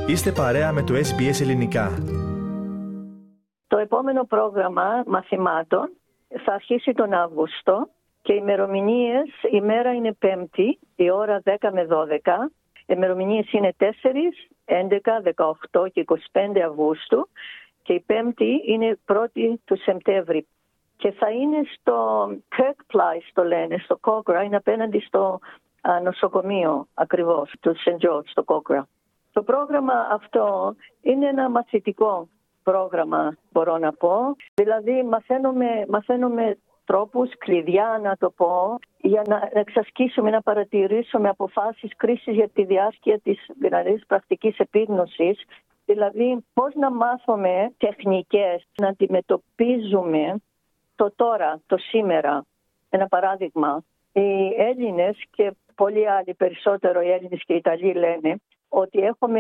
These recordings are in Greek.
Είστε παρέα με το SBS Ελληνικά. Το επόμενο πρόγραμμα μαθημάτων θα αρχίσει τον Αύγουστο και οι ημερομηνίες, η μέρα είναι Πέμπτη, η ώρα 10 με 12. Οι ημερομηνίες είναι 4, 11, 18 και 25 Αυγούστου και η Πέμπτη είναι 1η του Σεπτέμβρη. Και θα είναι στο Kirk Place, το λένε, στο Cochrane, είναι απέναντι στο νοσοκομείο ακριβώς, του St. George, στο Cochrane. Το πρόγραμμα αυτό είναι ένα μαθητικό πρόγραμμα, μπορώ να πω. Δηλαδή μαθαίνουμε τρόπους, κλειδιά να το πω, για να εξασκήσουμε, να παρατηρήσουμε αποφάσεις κρίσης για τη διάρκεια της πρακτικής επίγνωσης. Δηλαδή πώς να μάθουμε τεχνικές, να αντιμετωπίζουμε το τώρα, το σήμερα. Ένα παράδειγμα, οι Έλληνες και πολλοί άλλοι, περισσότερο οι Έλληνες και οι Ιταλοί λένε ότι έχουμε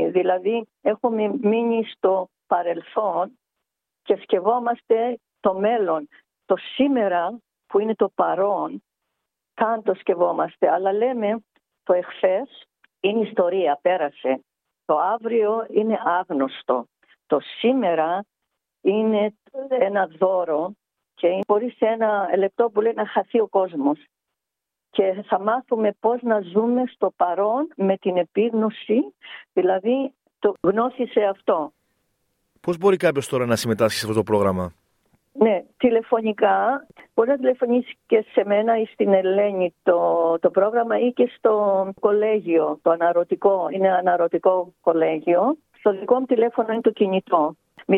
μείνει στο παρελθόν και σκεφτόμαστε το μέλλον. Το σήμερα που είναι το παρόν, καν το σκεφτόμαστε, αλλά λέμε το εχθές είναι ιστορία, πέρασε. Το αύριο είναι άγνωστο. Το σήμερα είναι ένα δώρο και μπορεί σε ένα λεπτό που λέει να χαθεί ο κόσμος. Και θα μάθουμε πώς να ζούμε στο παρόν με την επίγνωση, δηλαδή το γνώση σε αυτό. Πώς μπορεί κάποιος τώρα να συμμετάσχει σε αυτό το πρόγραμμα? Ναι, τηλεφωνικά. Μπορεί να τηλεφωνήσει και σε μένα ή στην Ελένη το πρόγραμμα ή και στο κολέγιο, το αναρωτικό. Είναι αναρωτικό κολέγιο. Στο δικό μου τηλέφωνο είναι το κινητό.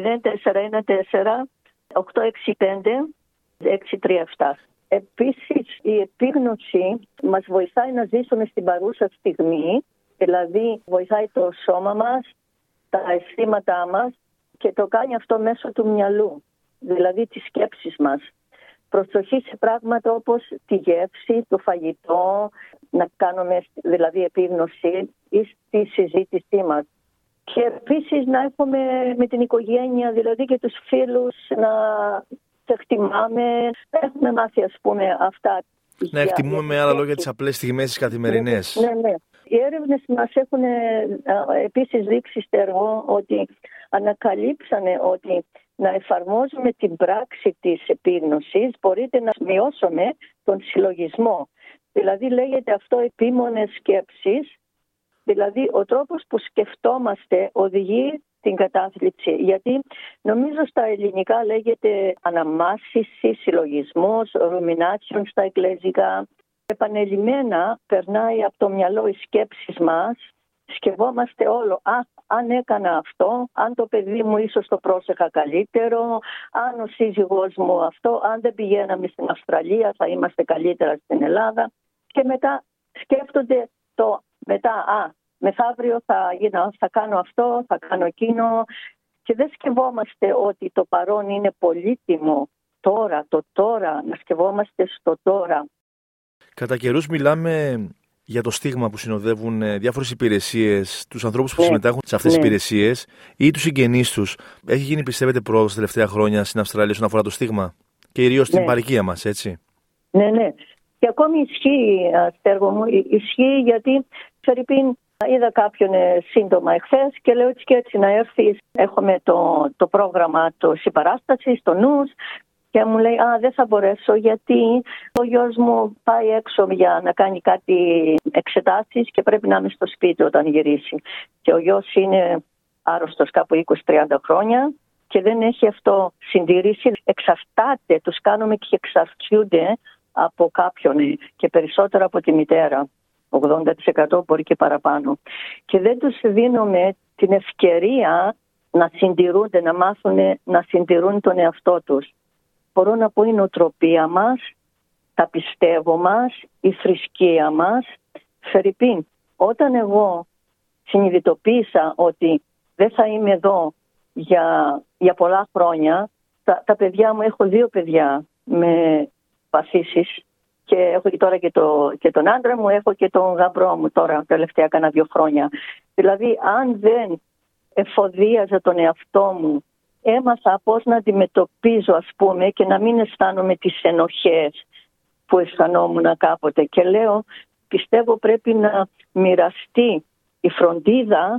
0414 865 637. Επίσης, η επίγνωση μας βοηθάει να ζήσουμε στην παρούσα στιγμή, δηλαδή βοηθάει το σώμα μας, τα αισθήματά μας και το κάνει αυτό μέσω του μυαλού, δηλαδή τις σκέψεις μας. Προσοχή σε πράγματα όπως τη γεύση, το φαγητό, να κάνουμε δηλαδή επίγνωση ή στη συζήτησή μας. Και επίσης να έχουμε με την οικογένεια, δηλαδή και τους φίλους, να εκτιμάμε, έχουμε μάθει ας πούμε αυτά. Να εκτιμούμε με άλλα λόγια τις απλές στιγμές τις καθημερινές. Ναι. Οι έρευνες μας έχουν επίσης δείξει στερό ότι ανακαλύψανε ότι να εφαρμόζουμε την πράξη της επίγνωσης μπορείτε να μειώσουμε τον συλλογισμό. Δηλαδή λέγεται αυτό επίμονες σκέψεις, δηλαδή ο τρόπος που σκεφτόμαστε οδηγεί την κατάθλιψη. Γιατί νομίζω στα ελληνικά λέγεται αναμάσιση, συλλογισμός, rumination στα εγγλέζικα. Επανελειμμένα περνάει από το μυαλό οι σκέψεις μας. Σκεφτόμαστε όλο. Αν έκανα αυτό, αν το παιδί μου ίσως το πρόσεχα καλύτερο, αν ο σύζυγός μου αυτό, αν δεν πηγαίναμε στην Αυστραλία θα είμαστε καλύτερα στην Ελλάδα. Και μετά σκέφτονται μεθαύριο θα κάνω αυτό, θα κάνω εκείνο και δεν σκεφτόμαστε ότι το παρόν είναι πολύτιμο τώρα, να σκεφτόμαστε στο τώρα. Κατά καιρούς μιλάμε για το στίγμα που συνοδεύουν διάφορες υπηρεσίες, τους ανθρώπους που συμμετέχουν σε αυτές τις υπηρεσίες ή τους συγγενείς τους. Έχει γίνει, πιστεύετε, πρόοδος τα τελευταία χρόνια στην Αυστραλία όσον αφορά το στίγμα και ιδίως στην παροικία μας, έτσι? Ναι. Και ακόμη ισχύει, Στέργο μου, ισχύει γιατί είδα κάποιον σύντομα εχθές και λέω έτσι να έρθεις. Έχουμε το πρόγραμμα της συμπαράστασης, το νους, και μου λέει δεν θα μπορέσω γιατί ο γιος μου πάει έξω για να κάνει κάτι εξετάσεις και πρέπει να είμαι στο σπίτι όταν γυρίσει. Και ο γιος είναι άρρωστος κάπου 20-30 χρόνια και δεν έχει αυτό συντηρήσει. Εξαρτάται, τους κάνουμε και εξαρτιούνται από κάποιον και περισσότερο από τη μητέρα. 80% μπορεί και παραπάνω. Και δεν τους δίνουμε την ευκαιρία να συντηρούνται, να μάθουν να συντηρούν τον εαυτό τους. Μπορώ να πω η νοοτροπία μας, τα πιστεύω μας, η θρησκεία μας. Φερρυπίν, όταν εγώ συνειδητοποίησα ότι δεν θα είμαι εδώ για πολλά χρόνια, τα παιδιά μου, έχω 2 παιδιά με παθήσεις και έχω και τώρα και τον άντρα μου, έχω και τον γαμπρό μου τώρα, τελευταία κάνα 2 χρόνια. Δηλαδή, αν δεν εφοδίαζα τον εαυτό μου, έμαθα πώς να αντιμετωπίζω, ας πούμε, και να μην αισθάνομαι τις ενοχές που αισθανόμουν κάποτε. Και λέω, πιστεύω πρέπει να μοιραστεί η φροντίδα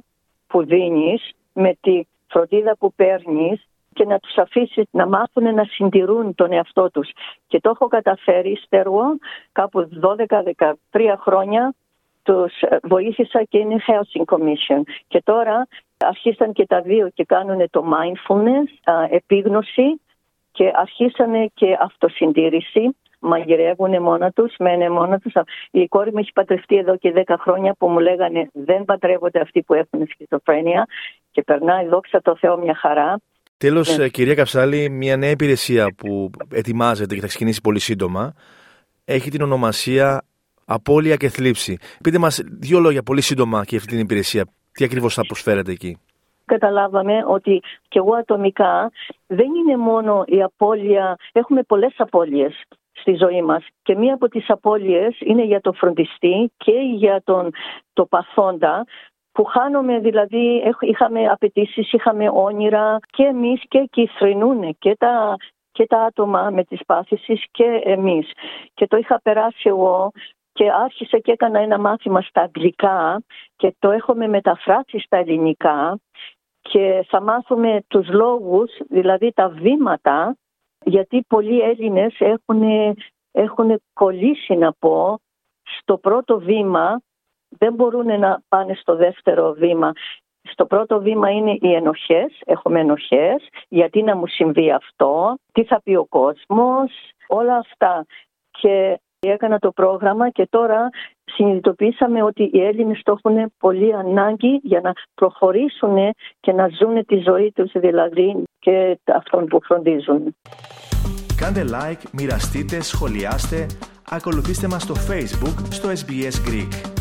που δίνεις, με τη φροντίδα που παίρνεις και να τους αφήσεις να μάθουν να συντηρούν τον εαυτό τους. Και το έχω καταφέρει, Στέργο, κάπου 12-13 χρόνια τους βοήθησα και είναι Housing Commission. Και τώρα αρχίσαν και τα δύο και κάνουν το mindfulness, επίγνωση, και αρχίσανε και αυτοσυντήρηση. Μαγειρεύουν μόνα τους, μένε μόνα τους. Η κόρη μου έχει παντρευτεί εδώ και 10 χρόνια που μου λέγανε δεν παντρεύονται αυτοί που έχουν σχιζοφρένεια και περνάει, δόξα τω Θεώ, μια χαρά. Τέλος, κυρία Καψάλη, μια νέα υπηρεσία που ετοιμάζεται και θα ξεκινήσει πολύ σύντομα έχει την ονομασία Απώλεια και Θλίψη. Πείτε μας 2 λόγια πολύ σύντομα και αυτή την υπηρεσία. Τι ακριβώς θα προσφέρετε εκεί? Καταλάβαμε ότι και εγώ ατομικά δεν είναι μόνο η απώλεια, έχουμε πολλές απώλειες στη ζωή μας και μία από τις απώλειες είναι για το φροντιστή και για το παθόντα, που χάνομαι, δηλαδή είχαμε απαιτήσεις, είχαμε όνειρα και εμείς και εκεί θρηνούν και τα άτομα με τις πάθησεις και εμείς. Και το είχα περάσει εγώ και άρχισα και έκανα ένα μάθημα στα αγγλικά και το έχουμε μεταφράσει στα ελληνικά και θα μάθουμε τους λόγους, δηλαδή τα βήματα, γιατί πολλοί Έλληνες έχουν κολλήσει, να πω, στο πρώτο βήμα, δεν μπορούν να πάνε στο δεύτερο βήμα. Στο πρώτο βήμα είναι οι ενοχές, έχουμε ενοχές, γιατί να μου συμβεί αυτό, τι θα πει ο κόσμος, όλα αυτά. Και έκανα το πρόγραμμα και τώρα συνειδητοποίησαμε ότι οι Έλληνες το έχουν πολύ ανάγκη για να προχωρήσουν και να ζουν τη ζωή τους, δηλαδή και αυτόν που φροντίζουν. Κάντε like, μοιραστείτε, σχολιάστε, ακολουθήστε μας στο Facebook, στο SBS Greek.